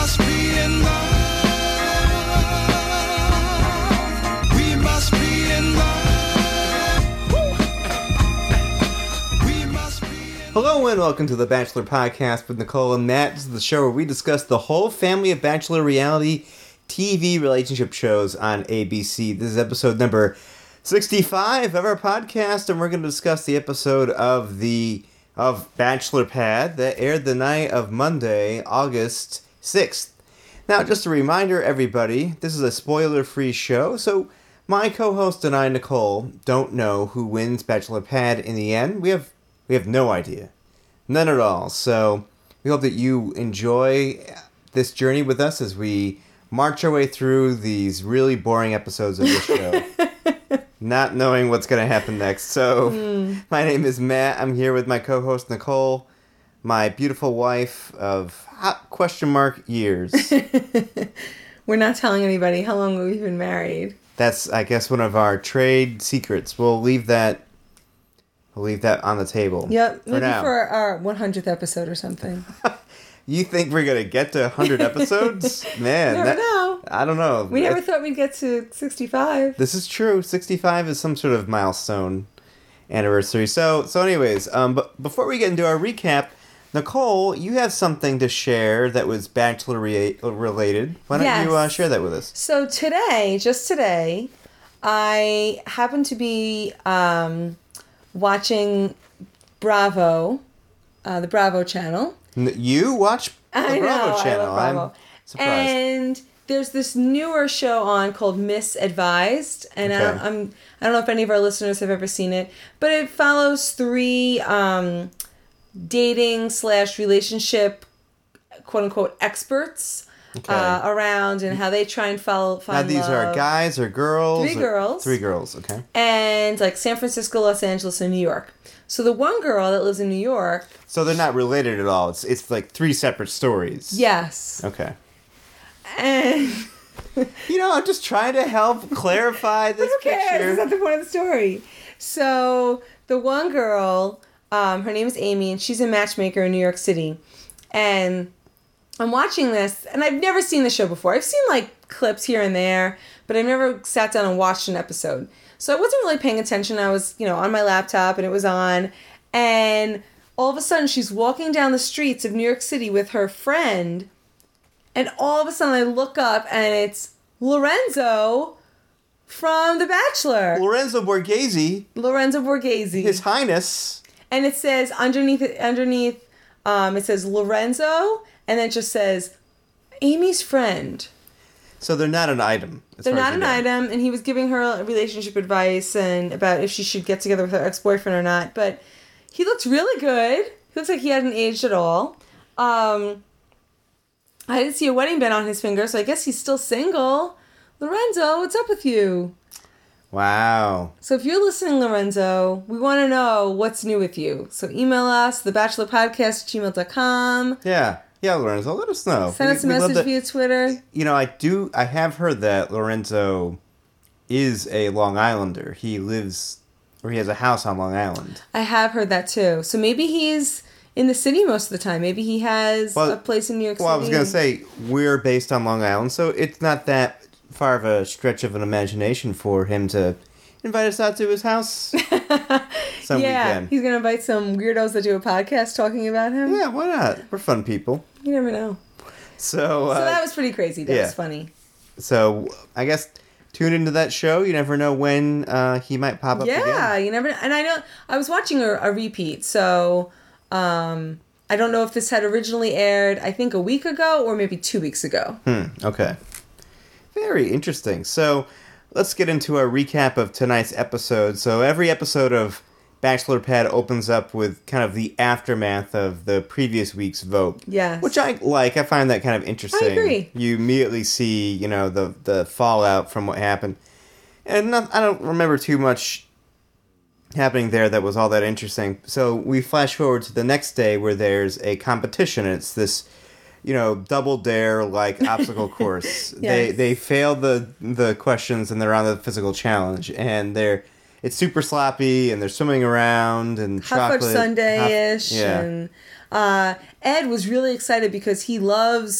must be in love. We must be in love. We must be in love. Hello and welcome to the Bachelor Podcast with Nicole and Matt. This is the show where we discuss the whole family of Bachelor reality TV relationship shows on ABC. This is episode number 65 of our podcast, and we're going to discuss the episode of Bachelor Pad that aired the night of Monday, August 6th. Now, just a reminder, everybody, this is a spoiler-free show, so my co-host and I, Nicole, don't know who wins Bachelor Pad in the end. We have no idea. None at all. So we hope that you enjoy this journey with us as we march our way through these really boring episodes of this show. Not knowing what's going to happen next. So my name is Matt. I'm here with my co-host Nicole, my beautiful wife of years. We're not telling anybody how long we've been married. That's, I guess, one of our trade secrets. We'll leave that on the table. Yep, for maybe now. for our 100th episode or something. You think we're going to get to 100 episodes? Man, Never know. I don't know. We never thought we'd get to 65. This is true. 65 is some sort of milestone anniversary. So anyways, but before we get into our recap, Nicole, you have something to share that was Bachelor related. Why don't you share that with us? So just today, I happened to be watching Bravo, the Bravo channel. You watch the Bravo channel. I love Bravo. I'm surprised. And there's this newer show on called Misadvised, and Okay. I don't know if any of our listeners have ever seen it, but it follows three dating/relationship quote unquote experts around and how they try and find now these love. are guys or girls? Three girls. Three girls, okay. And like San Francisco, Los Angeles, and New York. So the one girl that lives in New York. So they're not related at all. It's like three separate stories. Yes. Okay. And I'm just trying to help clarify this who cares? picture. That's not the point of the story. So the one girl, her name is Amy, and she's a matchmaker in New York City. And I'm watching this, and I've never seen the show before. I've seen like clips here and there, but I've never sat down and watched an episode. So I wasn't really paying attention. I was, on my laptop, and it was on. And all of a sudden, she's walking down the streets of New York City with her friend. And all of a sudden, I look up, and it's Lorenzo from The Bachelor. Lorenzo Borghese, Lorenzo Borghese. His Highness. And it says underneath, it says Lorenzo, and then it just says Amy's friend. So they're not an item. They're not an item, and he was giving her relationship advice and about if she should get together with her ex-boyfriend or not. But he looked really good. He looks like he hadn't aged at all. I didn't see a wedding band on his finger, so I guess he's still single. Lorenzo, what's up with you? Wow. So if you're listening, Lorenzo, we want to know what's new with you. So email us, thebachelorpodcast@gmail.com. Yeah, Lorenzo, let us know. Send us a message via Twitter. I have heard that Lorenzo is a Long Islander. He has a house on Long Island. I have heard that too. So maybe he's in the city most of the time. Maybe he has a place in New York City. Well, I was going to say, we're based on Long Island, so it's not that far of a stretch of an imagination for him to invite us out to his house some weekend. He's going to invite some weirdos that do a podcast talking about him. Yeah, why not? We're fun people. You never know. So that was pretty crazy. That was funny. So I guess tune into that show. You never know when he might pop up again. Yeah, you never know. And I know I was watching a repeat, so I don't know if this had originally aired, I think a week ago or maybe 2 weeks ago. Okay. Very interesting. So let's get into our recap of tonight's episode. So every episode of Bachelor Pad opens up with kind of the aftermath of the previous week's vote. Yes. Which I like. I find that kind of interesting. I agree. You immediately see, the fallout from what happened. And I don't remember too much happening there that was all that interesting. So we flash forward to the next day where there's a competition. It's this, double dare like obstacle course. Yes. They fail the questions and they're on the physical challenge, and it's super sloppy and they're swimming around and Hot Fudge chocolate Sunday-ish. yeah. And Ed was really excited because he loves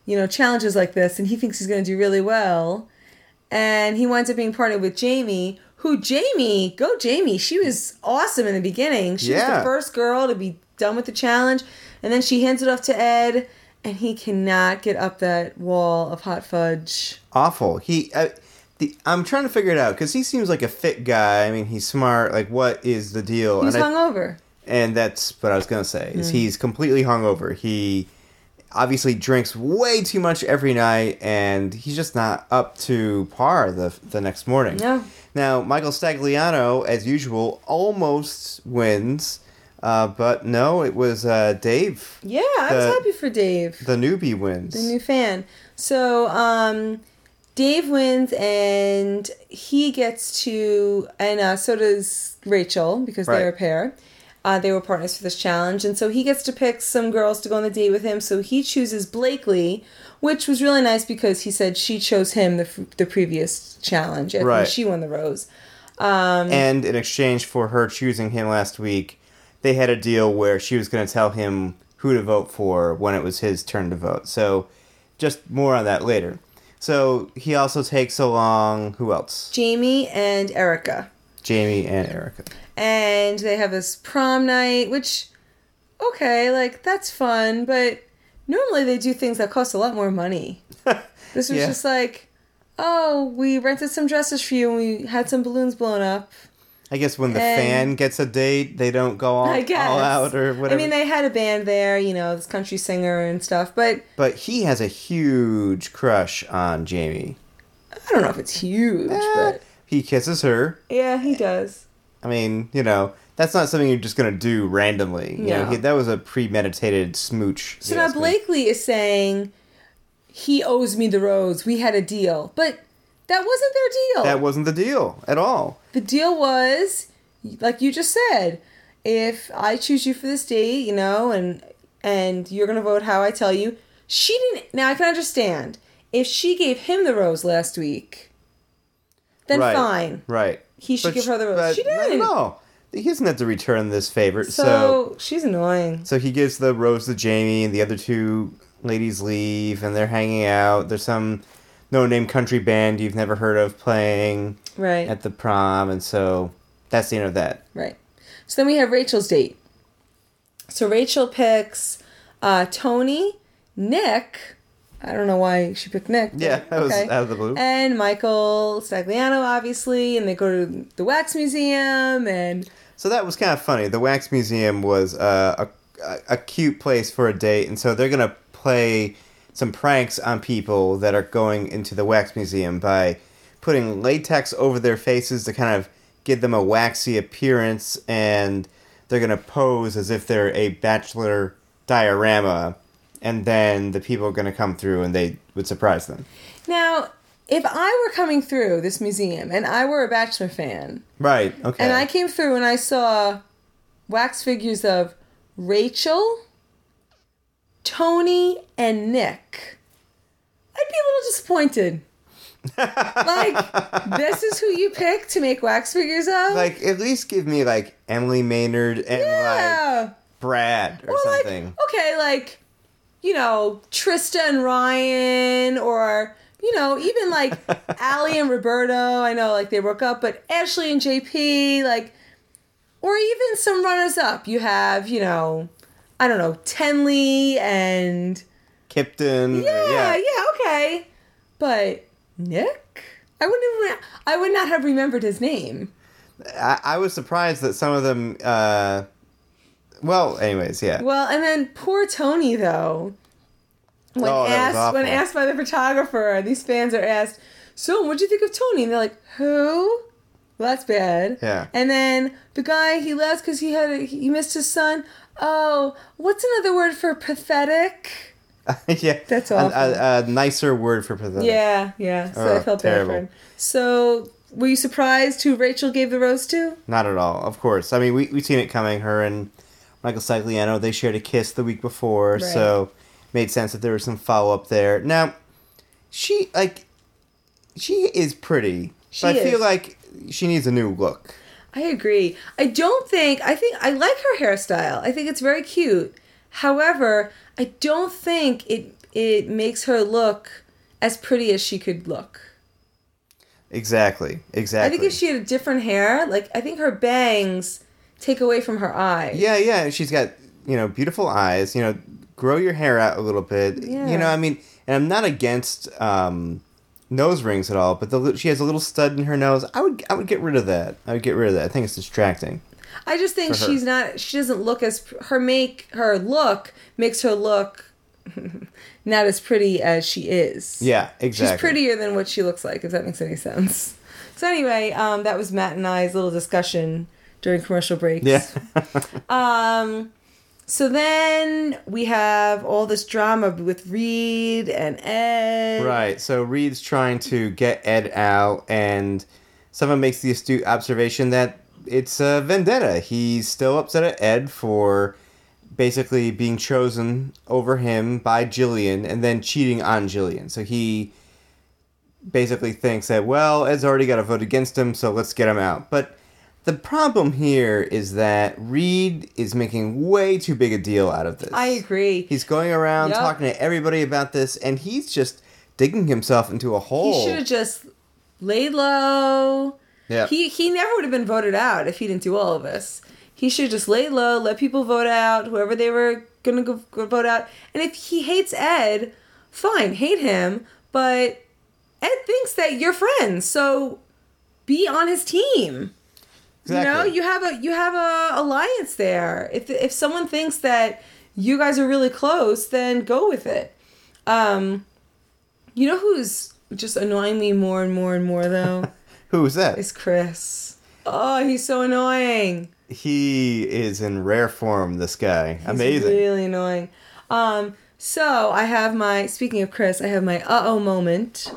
challenges like this, and he thinks he's going to do really well. And he winds up being partnered with Jamie, go Jamie. She was awesome in the beginning. She was the first girl to be done with the challenge. And then she hands it off to Ed, and he cannot get up that wall of hot fudge. Awful. I'm trying to figure it out, because he seems like a fit guy. I mean, he's smart. Like, what is the deal? He's hungover. And that's what I was going to say, is he's completely hungover. He obviously drinks way too much every night, and he's just not up to par the next morning. No. Now, Michael Stagliano, as usual, almost wins, but no, it was Dave. Yeah, I was happy for Dave. The newbie wins. The new fan. So, Dave wins, and he gets to, and so does Rachel, because they're a pair. They were partners for this challenge, and so he gets to pick some girls to go on the date with him. So he chooses Blakely, which was really nice because he said she chose him the previous challenge. I think she won the rose. And in exchange for her choosing him last week, they had a deal where she was going to tell him who to vote for when it was his turn to vote. So just more on that later. So he also takes along, who else? Jamie and Erica. And they have this prom night, which, okay, like, that's fun, but normally they do things that cost a lot more money. This was just like, oh, we rented some dresses for you and we had some balloons blown up. I guess when the fan gets a date, they don't go all out or whatever. I mean, they had a band there, this country singer and stuff, but... But he has a huge crush on Jamie. I don't know if it's huge, but... He kisses her. Yeah, he does. I mean, that's not something you're just going to do randomly. That was a premeditated smooch. So now Blakely is saying, he owes me the rose. We had a deal. But that wasn't their deal. That wasn't the deal at all. The deal was, like you just said, if I choose you for this date, and you're going to vote how I tell you. She didn't... Now, I can understand. If she gave him the rose last week, then fine. Right. He should give her the rose. She didn't. No. He doesn't have to return this favor. So she's annoying. So he gives the rose to Jamie, and the other two ladies leave, and they're hanging out. There's some no-name country band you've never heard of playing at the prom, and so that's the end of that. Right. So then we have Rachel's date. So Rachel picks Tony, Nick... I don't know why she picked Nick. Yeah, that was out of the blue. And Michael Stagliano, obviously, and they go to the Wax Museum, and... So that was kind of funny. The Wax Museum was a cute place for a date, and so they're going to play some pranks on people that are going into the Wax Museum by putting latex over their faces to kind of give them a waxy appearance, and they're going to pose as if they're a bachelor diorama. And then the people are going to come through and they would surprise them. Now, if I were coming through this museum and I were a Bachelor fan... Right, okay. And I came through and I saw wax figures of Rachel, Tony, and Nick, I'd be a little disappointed. Like, this is who you picked to make wax figures of? Like, at least give me, like, Emily Maynard and, like, Brad or something. Like, okay, like... Trista and Ryan, or, even, like, Allie and Roberto. I know, like, they broke up, but Ashley and JP, like, or even some runners-up. You have, I don't know, Tenley and... Kipton. Yeah, okay. But Nick? I would not have remembered his name. I was surprised that some of them... Well, anyways, yeah. Well, and then poor Tony, though. When asked by the photographer, these fans are asked, so what'd you think of Tony? And they're like, who? Well, that's bad. Yeah. And then the guy, he left because he missed his son. Oh, what's another word for pathetic? Yeah. That's awful. A nicer word for pathetic. Yeah. So I felt bad for him. So... Were you surprised who Rachel gave the rose to? Not at all, of course. I mean, we've seen it coming. Her and Michael Stagliano, they shared a kiss the week before, so made sense that there was some follow-up there. Now, she is pretty, but I feel like she needs a new look. I agree. I think I like her hairstyle. I think it's very cute. However, I don't think it makes her look as pretty as she could look. Exactly. I think if she had different hair, like, I think her bangs take away from her eyes. Yeah. She's got, beautiful eyes. Grow your hair out a little bit. Yeah. And I'm not against nose rings at all, but she has a little stud in her nose. I would get rid of that. I think it's distracting. I just think she doesn't look her look makes her look not as pretty as she is. Yeah, exactly. She's prettier than what she looks like, if that makes any sense. So anyway, that was Matt and I's little discussion during commercial breaks. Yeah. So then we have all this drama with Reed and Ed. Right. So Reed's trying to get Ed out, and someone makes the astute observation that it's a vendetta. He's still upset at Ed for basically being chosen over him by Jillian and then cheating on Jillian. So he basically thinks that, well, Ed's already got a vote against him, so let's get him out. But the problem here is that Reed is making way too big a deal out of this. I agree. He's going around talking to everybody about this, and he's just digging himself into a hole. He should have just laid low. Yeah. He never would have been voted out if he didn't do all of this. He should just lay low, let people vote out, whoever they were going to go vote out. And if he hates Ed, fine, hate him. But Ed thinks that you're friends, so be on his team. Exactly. You have a alliance there. If someone thinks that you guys are really close, then go with it. You know who's just annoying me more and more and more though? Who's that? Is Chris. Oh, he's so annoying. He is in rare form, this guy. He's Amazing. really annoying. So I have speaking of Chris, I have my uh-oh moment.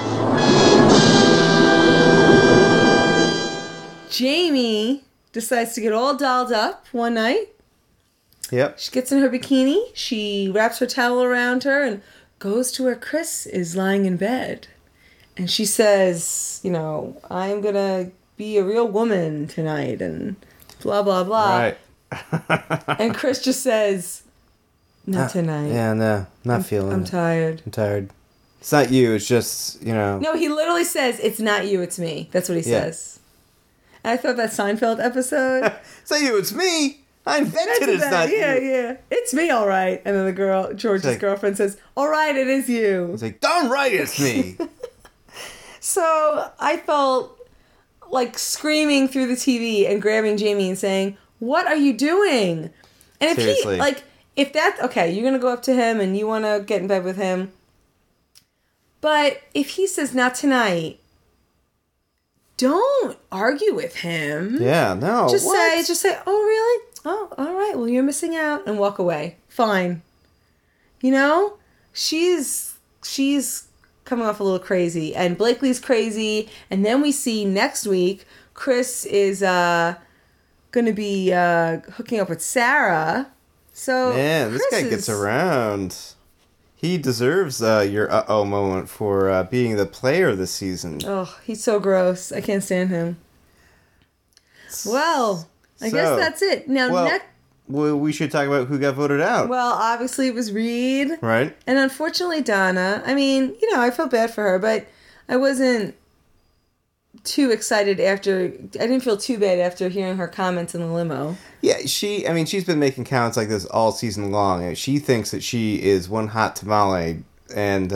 Jamie decides to get all dolled up one night. Yep. She gets in her bikini, she wraps her towel around her and goes to where Chris is lying in bed. And she says, I'm going to be a real woman tonight and blah, blah, blah. Right. And Chris just says, not tonight. Yeah, no. Not feeling I'm it. tired. I'm tired. It's not you, it's just, No, he literally says, it's not you, it's me. That's what he says. And I thought that Seinfeld episode. It's not you, it's me. I invented it, it's not you. Yeah. It's me, all right. And then George's girlfriend says, all right, it is you. It's like, darn right it's me. So I felt like screaming through the TV and grabbing Jamie and saying, what are you doing? And if Seriously. if that's, okay, you're going to go up to him and you want to get in bed with him. But if he says, not tonight, don't argue with him. Yeah, no. Just what? say, oh, really? Oh, all right. Well, you're missing out, and walk away. Fine. She's coming off a little crazy, and Blakely's crazy, and then we see next week Chris is going to be hooking up with Sarah. So Man, this guy gets around. He deserves your uh-oh moment for being the player this season. Oh, he's so gross. I can't stand him. Well, I guess that's it. Now, well, we should talk about who got voted out. well, obviously it was Reed. Right? And unfortunately Donna. I mean, I felt bad for her, but I wasn't too excited I didn't feel too bad after hearing her comments in the limo. Yeah, she's been making comments like this all season long. She thinks that she is one hot tamale, and,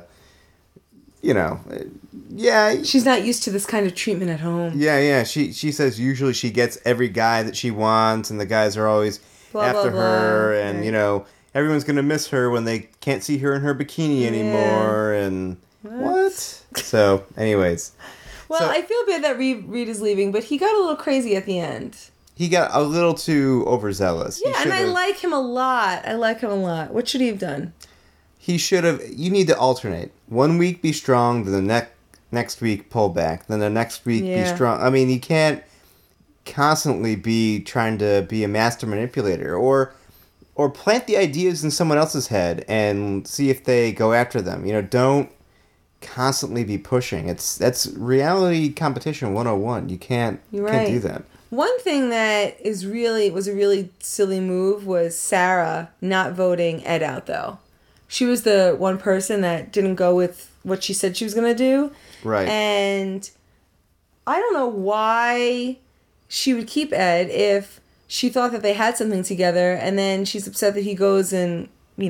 yeah. She's not used to this kind of treatment at home. Yeah. She says usually she gets every guy that she wants, and the guys are always Blah, after blah, her, blah. and, Right. Everyone's going to miss her when they can't see her in her bikini anymore, and what? So, anyways. Well, I feel bad that Reed is leaving, but he got a little crazy at the end. He got a little too overzealous. Yeah, and I like him a lot. What should he have done? He should have. You need to alternate. 1 week be strong, then the next week pull back, then the next week be strong. I mean, you can't constantly be trying to be a master manipulator, or plant the ideas in someone else's head and see if they go after them. Don't constantly be pushing. That's reality competition 101. You can't do that. One thing that was a really silly move was Sarah not voting Ed out, though. She was the one person that didn't go with what she said she was going to do. Right. And I don't know why she would keep Ed if she thought that they had something together, and then she's upset that he goes and,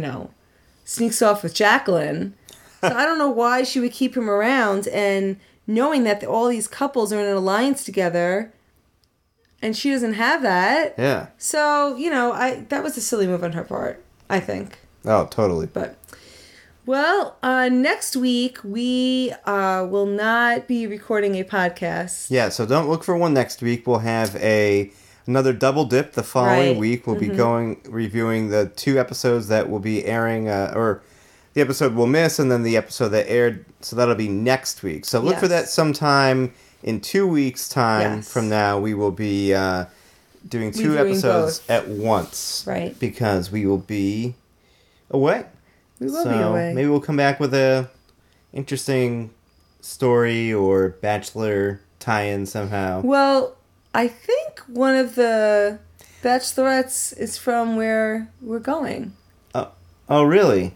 sneaks off with Jacqueline. So I don't know why she would keep him around, and knowing that all these couples are in an alliance together, and she doesn't have that. Yeah. So, that was a silly move on her part, I think. Oh, totally. But, well, next week we will not be recording a podcast. Yeah, so don't look for one next week. We'll have another double dip the following Right. week. We'll be reviewing the 2 episodes that will be airing, or the episode we'll miss, and then the episode that aired. So that'll be next week. So look for Yes. that sometime in 2 weeks' time Yes. from now. We will be doing 2 Reviewing episodes both. at once. Right. Because we will be away. We will So be away. maybe we'll come back with a interesting story or Bachelor tie-in somehow. Well, I think one of the bachelorettes is from where we're going. Oh, really?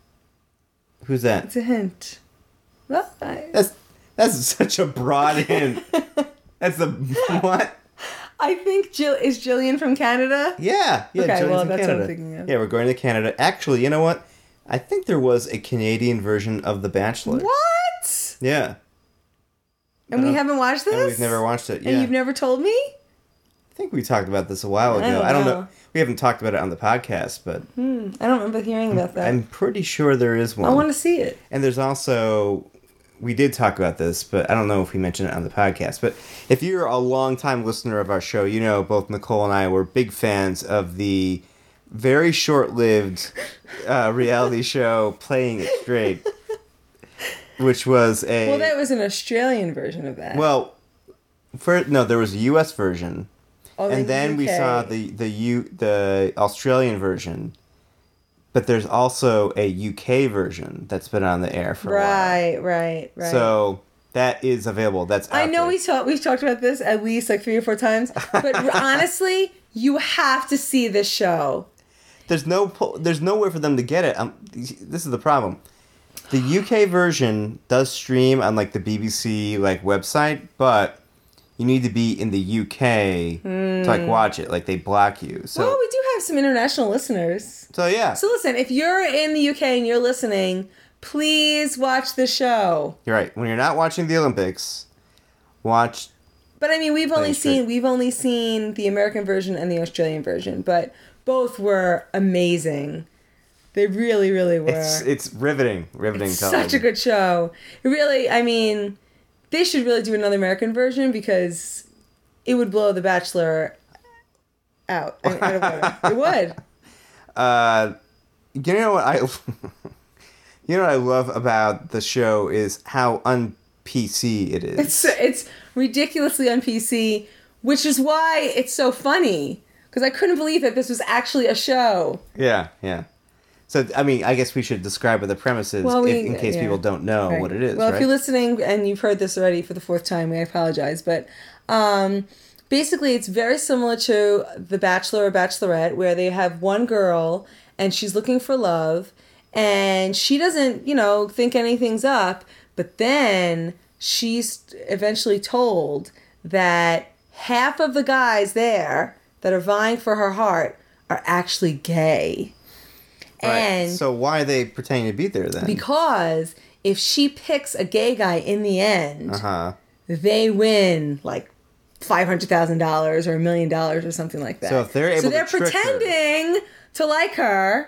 Who's that? It's a hint. Well, That's such a broad hint. That's the what? I think is Jillian from Canada? Yeah. Okay, Jillian's well, in that's what I'm Canada. thinking of. Yeah, we're going to Canada. Actually, you know what? I think there was a Canadian version of The Bachelor. What? Yeah. And we haven't watched this? And we've never watched it. Yeah. And you've never told me? I think we talked about this a while ago. don't I don't know. know. We haven't talked about it on the podcast, but I don't remember hearing about that. I'm pretty sure there is one. I want to see it. And there's also, we did talk about this, but I don't know if we mentioned it on the podcast. But if you're a long-time listener of our show, you know both Nicole and I were big fans of the very short-lived reality show Playing It Straight, which was a... Well, that was an Australian version of that. Well, there was a U.S. version, Oh, and then we UK. saw the Australian version. But there's also a UK version that's been on the air for a while. Right. So that is available. That's out I know there. we've talked about this at least like 3 or 4 times, but honestly, you have to see this show. There's nowhere for them to get it. This is the problem. The UK version does stream on like the BBC like website, but you need to be in the UK to like watch it. Like they block you. So Well, we do have some international listeners. so yeah, So listen, if you're in the UK and you're listening, please watch the show. you're right. When you're not watching the Olympics, watch. But I mean, we've only Straight. seen the American version and the Australian version, but both were amazing. They really, really were. It's riveting It's television. such a good show. It really, I mean, they should really do another American version because it would blow The Bachelor out. I mean, out of water. It would. You know what I you know what I love about the show is how un-PC it is. It's ridiculously on PC, which is why it's so funny. Because I couldn't believe that this was actually a show. Yeah. So, I mean, I guess we should describe what the premise is in case people don't know Right. what it is, Well, right? if you're listening and you've heard this already for the 4th time, I apologize. But basically, it's very similar to The Bachelor or Bachelorette, where they have one girl and she's looking for love and she doesn't, think anything's up. But then she's eventually told that half of the guys there that are vying for her heart are actually gay. Right. And So why are they pretending to be there then? because if she picks a gay guy in the end, Uh-huh. they win like $500,000 or $1 million or something like that. So if they're able so to they're trick her- pretending to like her,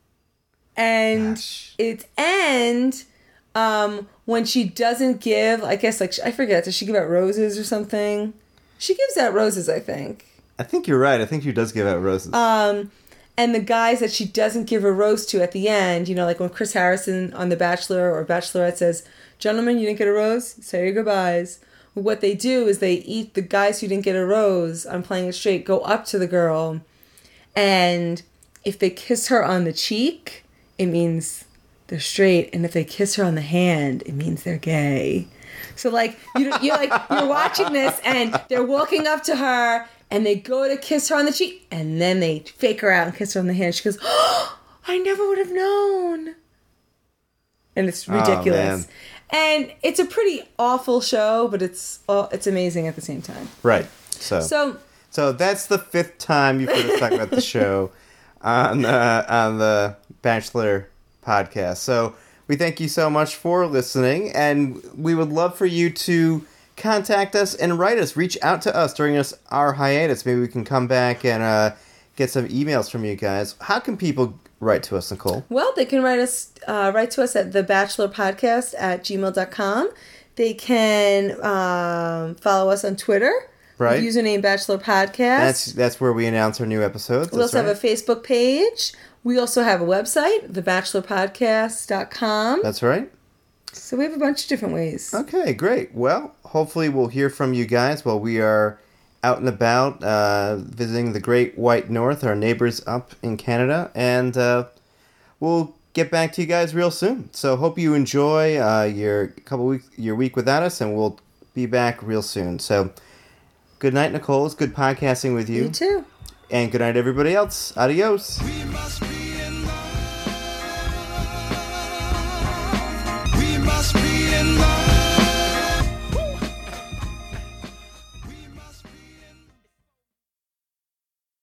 and Gosh. it's end when she doesn't give. I guess I forget. Does she give out roses or something? She gives out roses, I think. I think you're right. I think she does give out roses. And the guys that she doesn't give a rose to at the end, like when Chris Harrison on The Bachelor or Bachelorette says, "Gentlemen, you didn't get a rose? Say your goodbyes." What they do is they eat the guys who didn't get a rose on Playing It Straight, go up to the girl, and if they kiss her on the cheek, it means they're straight, and if they kiss her on the hand, it means they're gay. So like you're watching this and they're walking up to her and they go to kiss her on the cheek and then they fake her out and kiss her on the hand. She goes, "Oh, I never would have known." And it's ridiculous. man. And it's a pretty awful show, but it's amazing at the same time. Right. So that's the 5th time you've heard us talk about the show on the Bachelor podcast. So we thank you so much for listening, and we would love for you to contact us and write us. Reach out to us during our hiatus. Maybe we can come back and get some emails from you guys. How can people write to us, Nicole? Well, they can write to us at thebachelorpodcast@gmail.com. They can follow us on Twitter. Right. Username Bachelor Podcast. That's where we announce our new episodes. We also have a Facebook page. We also have a website, thebachelorpodcast.com. That's right. So we have a bunch of different ways. Okay, great. Well, hopefully we'll hear from you guys while we are out and about visiting the Great White North, our neighbors up in Canada, and we'll get back to you guys real soon. So hope you enjoy your week without us, and we'll be back real soon. So good night, Nicole. It's good podcasting with you. You too. And good night, everybody else. Adios. We must